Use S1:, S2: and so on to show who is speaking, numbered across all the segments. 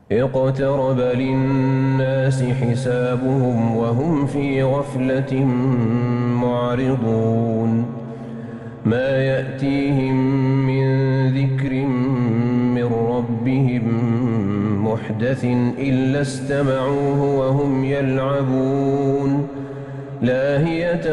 S1: اقترب للناس حسابهم وهم في غفلة معرضون ما يأتيهم من ذكر من ربهم محدث إلا استمعوه وهم يلعبون لاهية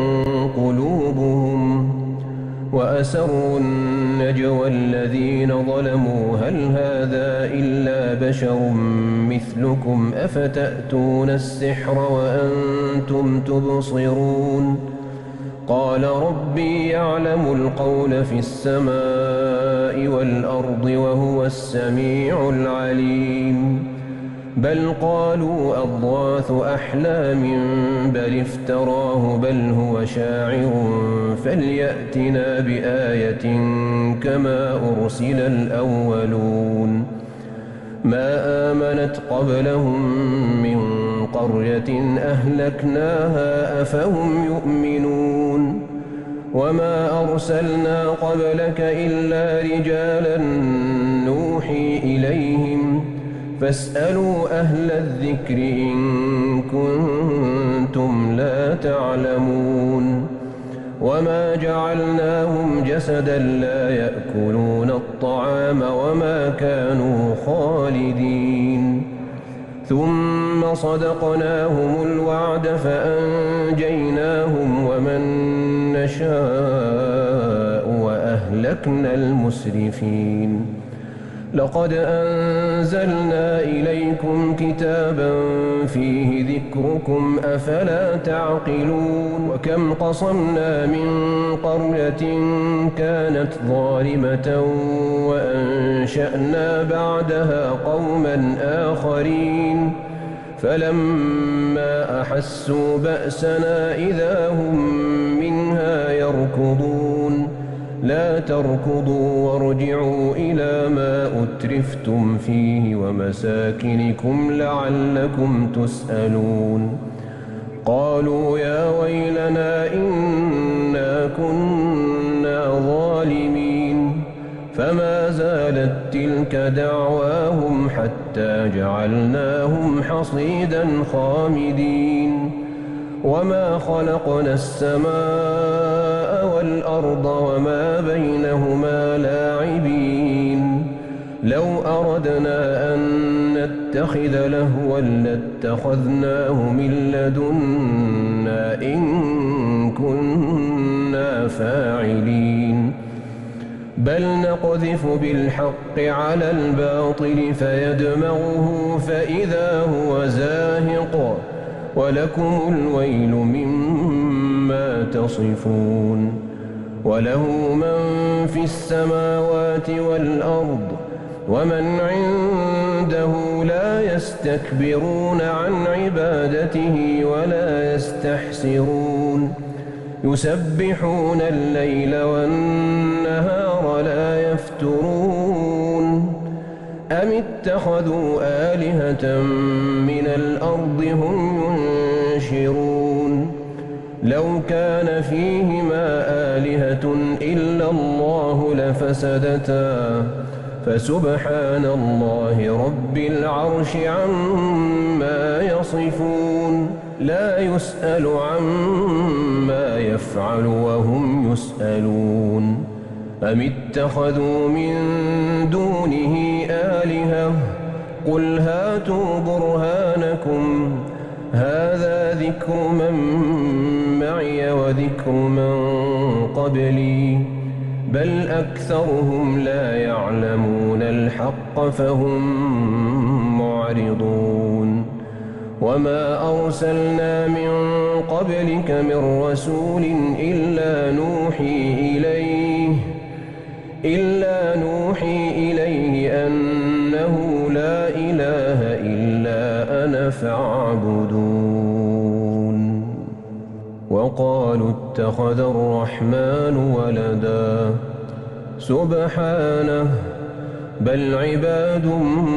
S1: قلوبهم وأسروا النجوى الذين ظلموا هل هذا إلا بشر مثلكم أفتأتون السحر وأنتم تبصرون قال ربي يعلم القول في السماء والأرض وهو السميع العليم بل قالوا أضغاث أحلام بل افتراه بل هو شاعر فليأتنا بآية كما أرسل الأولون ما آمنت قبلهم من قرية أهلكناها أفهم يؤمنون وما أرسلنا قبلك إلا رجالا نوحي إليهم فاسألوا أهل الذكر إن كنتم لا تعلمون وما جعلناهم جسدا لا يأكلون الطعام وما كانوا خالدين ثم صدقناهم الوعد فأنجيناهم ومن نشاء وأهلكنا المسرفين لقد أنزلنا إليكم كتابا فيه ذكركم أفلا تعقلون وكم قصمنا من قرية كانت ظالمة وأنشأنا بعدها قوما آخرين فلما أحسوا بأسنا إذا هم منها يركضون لا تركضوا وارجعوا إلى ما أترفتم فيه ومساكنكم لعلكم تسألون قالوا يا ويلنا إنا كنا ظالمين فما زالت تلك دعواهم حتى جعلناهم حصيدا خامدين وما خلقنا السماء والأرض وما بينهما لاعبين لو أردنا أن نتخذ لهوا لاتخذناه من لدنا إن كنا فاعلين بل نقذف بالحق على الباطل فيدمغه فإذا هو زاهق ولكم الويل مما تصفون وله من في السماوات والأرض ومن عنده لا يستكبرون عن عبادته ولا يستحسرون يسبحون الليل والنهار لا يفترون أم اتخذوا آلهة من الأرض هم ينشرون لو كان فيهما آلهة إلا الله لفسدتا فسبحان الله رب العرش عما يصفون لا يسأل عما يفعل وهم يسألون أم اتخذوا من دونه آلهة قل هاتوا برهانكم هذا ذكر من معي وذكر من قبلي بل أكثرهم لا يعلمون الحق فهم معرضون وما أرسلنا من قبلك من رسول إلا نوحي إليه أنه لا إله إلا أنا فاعبدون وقالوا اتخذ الرحمن ولدا سبحانه بل عباد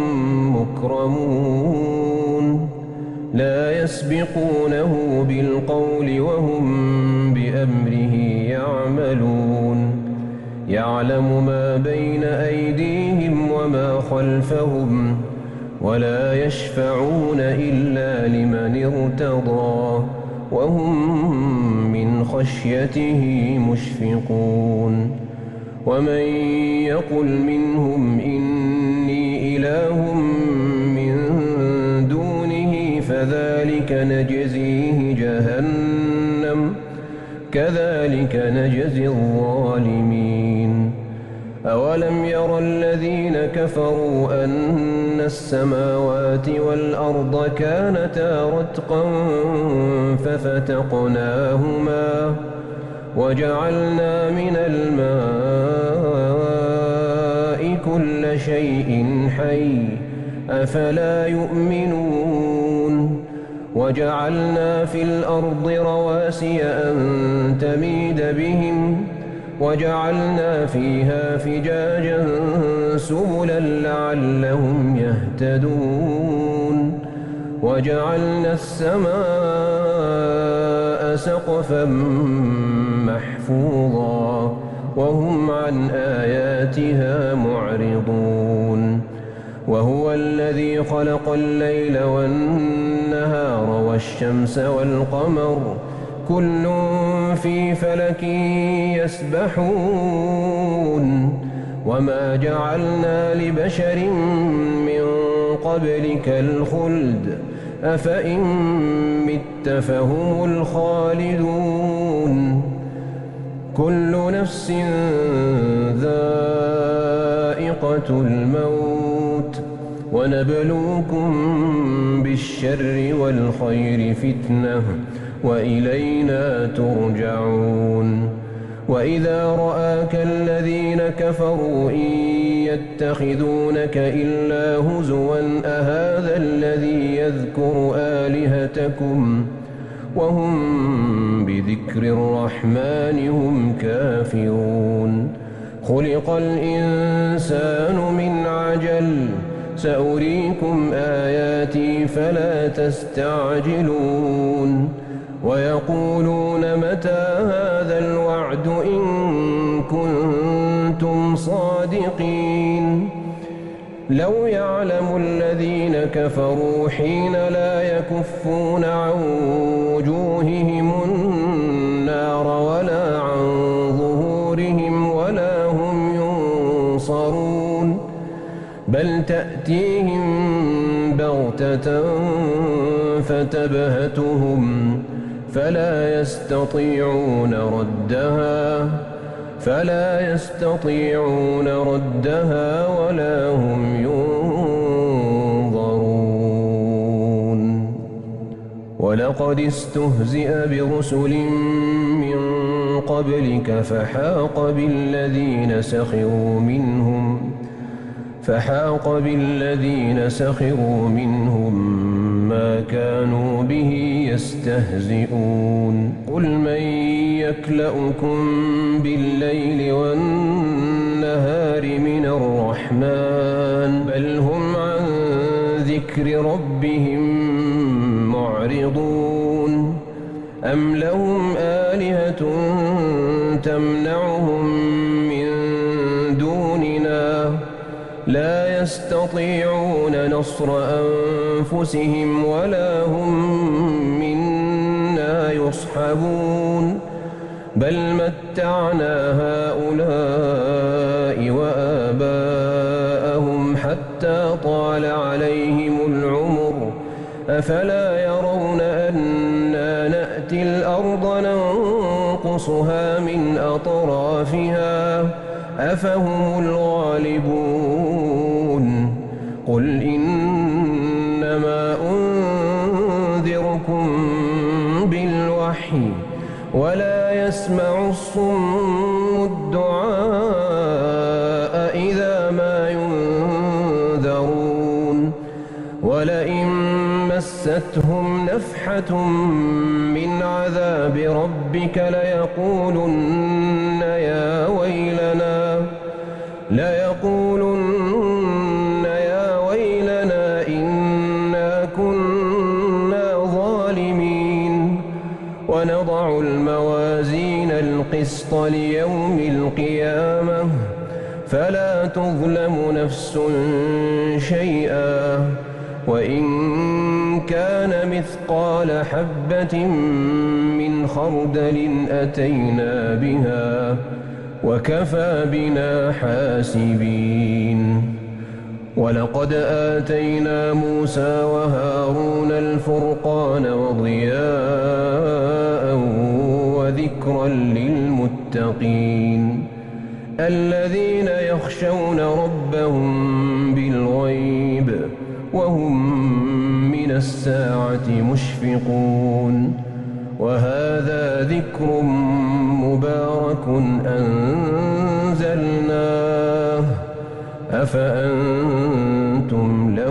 S1: مكرمون لا يسبقونه بالقول وهم بأمره يعملون يعلم ما بين أيديهم وما خلفهم ولا يشفعون إلا لمن ارتضى وهم من خشيته مشفقون ومن يقل منهم إني إله من دونه فذلك نجزيه جهنم كذلك نجزي الظالمين أولم ير الذين كفروا أن السماوات والأرض كانتا رتقا ففتقناهما وجعلنا من الماء كل شيء حي أفلا يؤمنون وجعلنا في الأرض رواسي أن تميد بهم وجعلنا فيها فجاجا سبلا لعلهم يهتدون وجعلنا السماء سقفا محفوظا وهم عن آياتها معرضون وهو الذي خلق الليل والنهار والشمس والقمر كل في فلك يسبحون وما جعلنا لبشر من قبلك الخلد أفإن مت فهم الخالدون كل نفس ذائقة الموت ونبلوكم بالشر والخير فتنة وإلينا ترجعون وإذا رآك الذين كفروا إن يتخذونك إلا هزوا أهذا الذي يذكر آلهتكم وهم بذكر الرحمن هم كافرون خلق الإنسان من عجل سأريكم آياتي فلا تستعجلون ويقولون متى هذا الوعد إن كنتم صادقين لو يعلم الذين كفروا حين لا يكفون عن وجوههم النار ولا عن ظهورهم ولا هم ينصرون بل تأتيهم بغتة فتبهتهم فلا يستطيعون ردها ولا هم ينظرون ولقد استهزئ برسل من قبلك فحاق بالذين سخروا منهم ما كانوا به يستهزئون قل من يكلؤكم بالليل والنهار من الرحمن بل هم عن ذكر ربهم معرضون أم لهم آلهة تمنعهم من دوننا لا يستطيعون نصر أنفسهم ولا هم منا يصحبون بل متعنا هؤلاء وآباءهم حتى طال عليهم العمر أفلا يرون أنا نأتي الأرض ننقصها من أطرافها أفهم الغالبون قل إنما أنذركم بالوحي ولا يسمع الصم الدعاء إذا ما ينذرون ولئن مستهم نفحة من عذاب ربك ليقولن يا ويلنا إنا كنا ظالمين ونضع الموازين القسط ليوم القيامة فلا تظلم نفس شيئا وإن كان مثقال حبة من خردل أتينا بها وكفى بنا حاسبين. ولقد آتينا موسى وهارون الفرقان وضياء وذكرا للمتقين الذين يخشون ربهم بالغيب وهم من الساعة مشفقون. وهذا ذكر مبارك أنزلناه أفأنتم له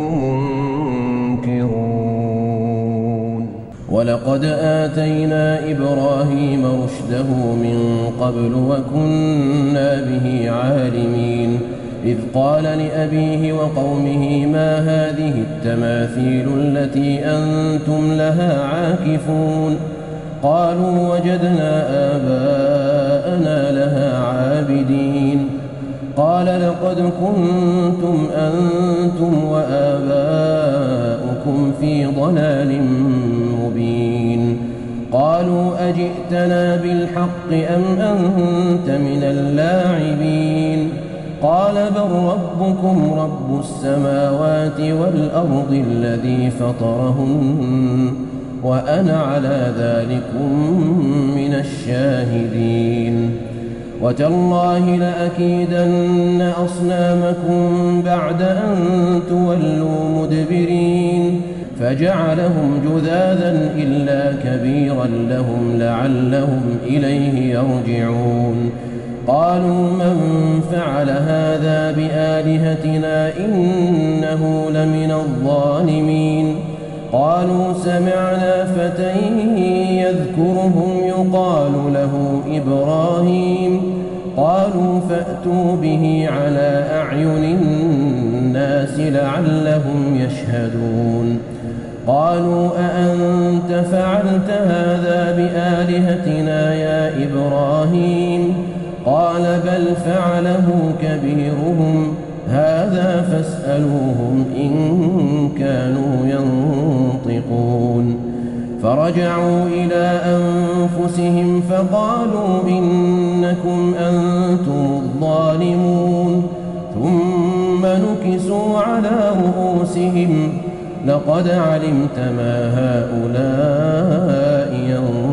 S1: منكرون.
S2: ولقد آتينا إبراهيم رشده من قبل وكنا به عالمين إذ قال لأبيه وقومه ما هذه التماثيل التي أنتم لها عاكفون قالوا وجدنا آباءنا لها عابدين قال لقد كنتم أنتم وآباؤكم في ضلال مبين قالوا أجئتنا بالحق أم أنت من اللاعبين قال بل ربكم رب السماوات والأرض الذي فطرهن وأنا على ذلكم من الشاهدين وتالله لأكيدن أصنامكم بعد أن تولوا مدبرين فجعلهم جذاذا إلا كبيرا لهم لعلهم إليه يرجعون قالوا من فعل هذا بآلهتنا إنه لمن الظالمين قالوا سمعنا فتى يذكرهم يقال له إبراهيم قالوا فأتوا به على أعين الناس لعلهم يشهدون قالوا أأنت فعلت هذا بآلهتنا يا إبراهيم قال بل فعله كبيرهم هذا فاسألوهم إن كانوا ينطقون فرجعوا إلى أنفسهم فقالوا إنكم أنتم الظالمون ثم نكسوا على رؤوسهم لقد علمت ما هؤلاء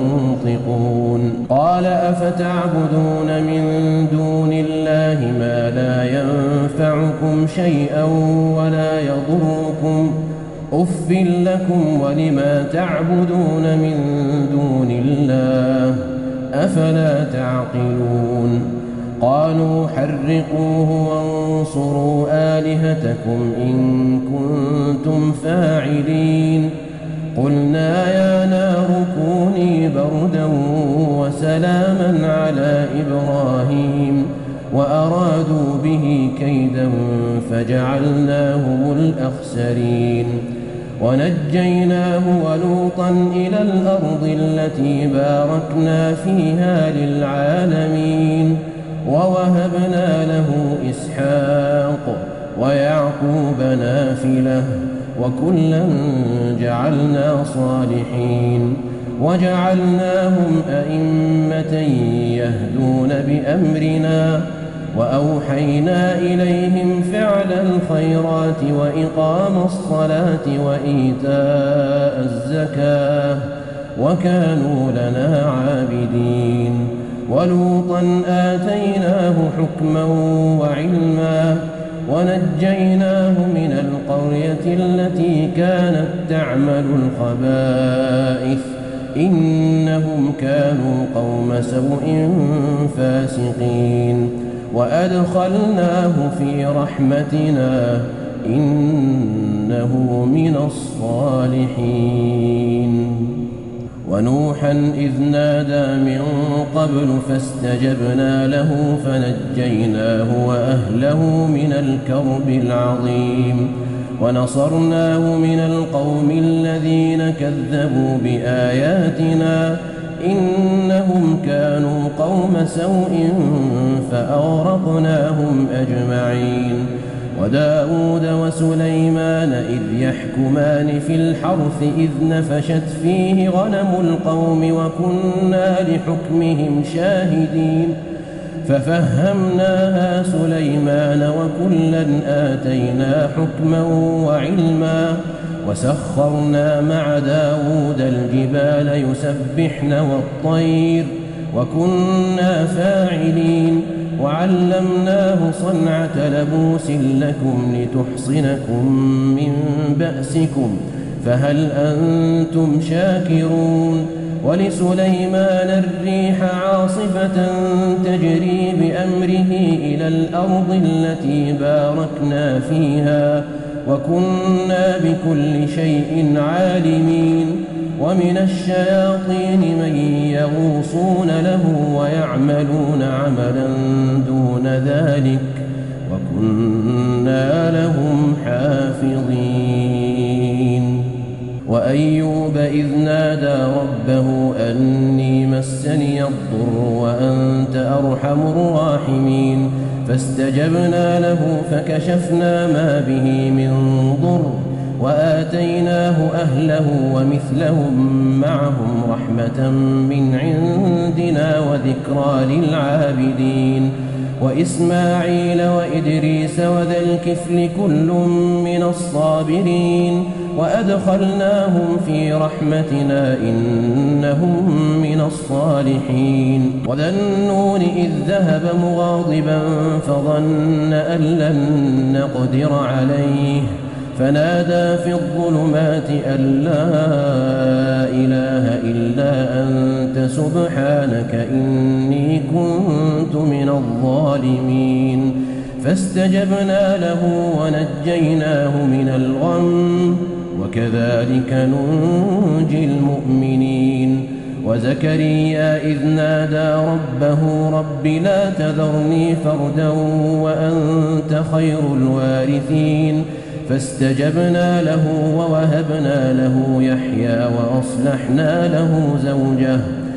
S2: ينطقون قال أفتعبدون من دون الله ما لا ينفعكم شيئا ولا يضركم أف لكم ولما تعبدون من دون الله أفلا تعقلون قالوا حرقوه وانصروا آلهتكم إن كنتم فاعلين قلنا يا نار كوني بردا وسلاما على إبراهيم وأرادوا به كيدا فجعلناهم الأخسرين ونجيناه ولوطا إلى الأرض التي باركنا فيها للعالمين ووهبنا له إسحاق ويعقوب نافلة وكلا جعلنا صالحين وجعلناهم أئمة يهدون بأمرنا وأوحينا إليهم فعل الخيرات وإقام الصلاة وإيتاء الزكاة وكانوا لنا عابدين ولوطا آتيناه حكما وعلما ونجيناه من القرية التي كانت تعمل الخبائث إنهم كانوا قوم سوء فاسقين وأدخلناه في رحمتنا إنه من الصالحين ونوحا إذ نادى من قبل فاستجبنا له فنجيناه وأهله من الكرب العظيم ونصرناه من القوم الذين كذبوا بآياتنا إنهم كانوا قوم سوء فأغرقناهم أجمعين وداود وسليمان إذ يحكمان في الحرث إذ نفشت فيه غنم القوم وكنا لحكمهم شاهدين ففهمناها سليمان وكلا آتينا حكما وعلما وسخرنا مع داود الجبال يسبحن والطير وكنا فاعلين وعلمناه صنعة لبوس لكم لتحصنكم من بأسكم فهل أنتم شاكرون ولسليمان الريح عاصفة تجري بأمره إلى الأرض التي باركنا فيها وكنا بكل شيء عالمين ومن الشياطين من يغوصون له ويعملون عملا دون ذلك وكنا لهم حافظين وأيوب إذ نادى ربه أني مسني الضر وأنت أرحم الراحمين فاستجبنا له فكشفنا ما به من ضر وآتيناه أهله ومثلهم معهم رحمة من عندنا وذكرى للعابدين وإسماعيل وإدريس وذا الكفل كل من الصابرين وأدخلناهم في رحمتنا إنهم من الصالحين وذا النون إذ ذهب مغاضبا فظن أن لن نقدر عليه فنادى في الظلمات أن لا إله إلا أنت سبحانك إني كنت من الظالمين فاستجبنا له ونجيناه من الغم وكذلك ننجي المؤمنين وزكريا إذ نادى ربه رب لا تذرني فردا وأنت خير الوارثين فاستجبنا له ووهبنا له يحيى وأصلحنا له زوجه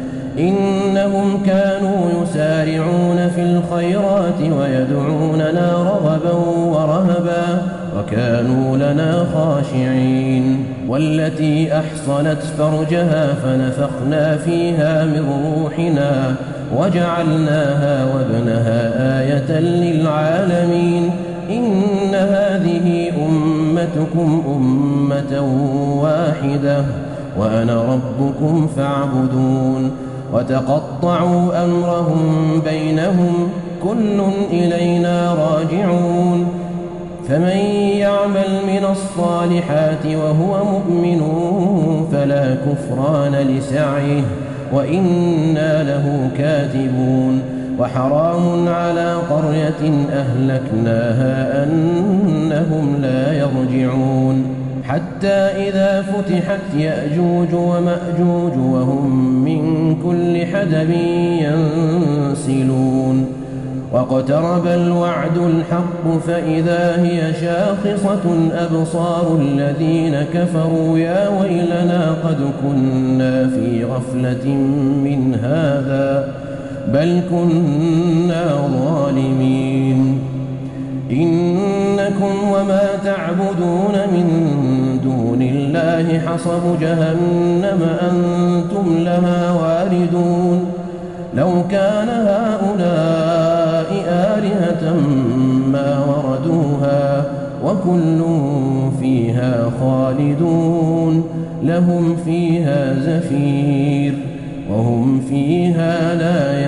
S2: إنهم كانوا يسارعون في الخيرات ويدعوننا رغبا ورهبا وكانوا لنا خاشعين والتي أحصنت فرجها فنفخنا فيها من روحنا وجعلناها وابنها آية للعالمين إن هذه أمتكم أمة واحدة وأنا ربكم فاعبدون وتقطعوا أمرهم بينهم كل إلينا راجعون فمن يعمل من الصالحات وهو مؤمن فلا كفران لسعيه وإنا له كاتبون وحرام على قرية أهلكناها أنهم لا يرجعون حتى إذا فتحت يأجوج ومأجوج وهم من كل حدب ينسلون واقترب الوعد الحق فإذا هي شاخصة أبصار الذين كفروا يا ويلنا قد كنا في غفلة من هذا بل كنا ظالمين إنكم وما تعبدون من دون الله حصب جهنم أنتم لها واردون لو كان هؤلاء آلهة ما وردوها وكل فيها خالدون لهم فيها زفير وهم فيها لا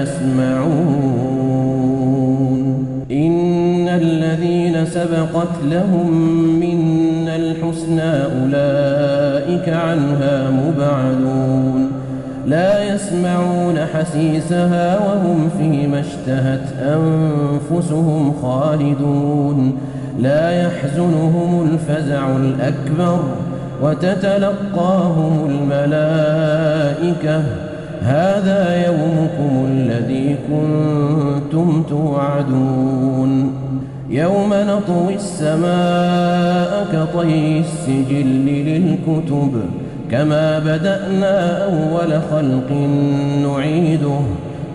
S2: يسمعون إن الذين سبقت لهم منا الحسنى أولئك عنها مبعدون لا يسمعون حسيسها وهم فيما اشتهت أنفسهم خالدون لا يحزنهم الفزع الأكبر وتتلقاهم الملائكة هذا يومكم الذي كنتم توعدون يوم نطوي السماء كطي السجل للكتب كما بدأنا أول خلق نعيده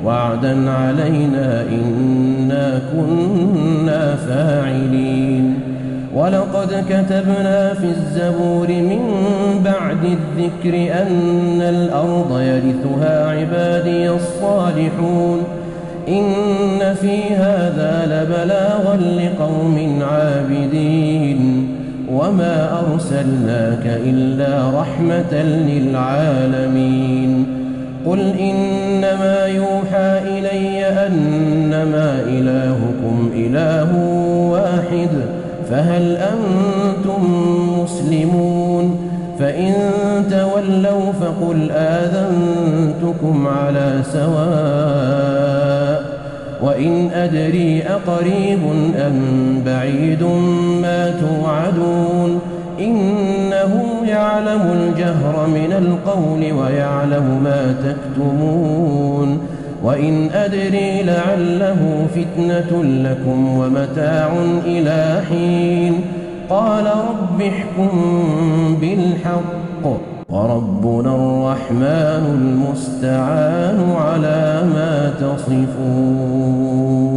S2: وعدا علينا إنا كنا فاعلين ولقد كتبنا في الزبور من بعد الذكر أن الأرض يرثها عبادي الصالحون إن في هذا لبلاغا لقوم عابدين وما أرسلناك إلا رحمة للعالمين قل إنما يوحى إلي أنما إلهكم إله واحد فهل أنتم مسلمون فإن تولوا فقل آذنتكم على سواء وإن أدري أقريب أم بعيد ما توعدون إنه يعلم الجهر من القول ويعلم ما تكتمون وإن أدري لعله فتنة لكم ومتاع إلى حين قال رب احكم بالحق وربنا الرحمن المستعان على ما تصفون.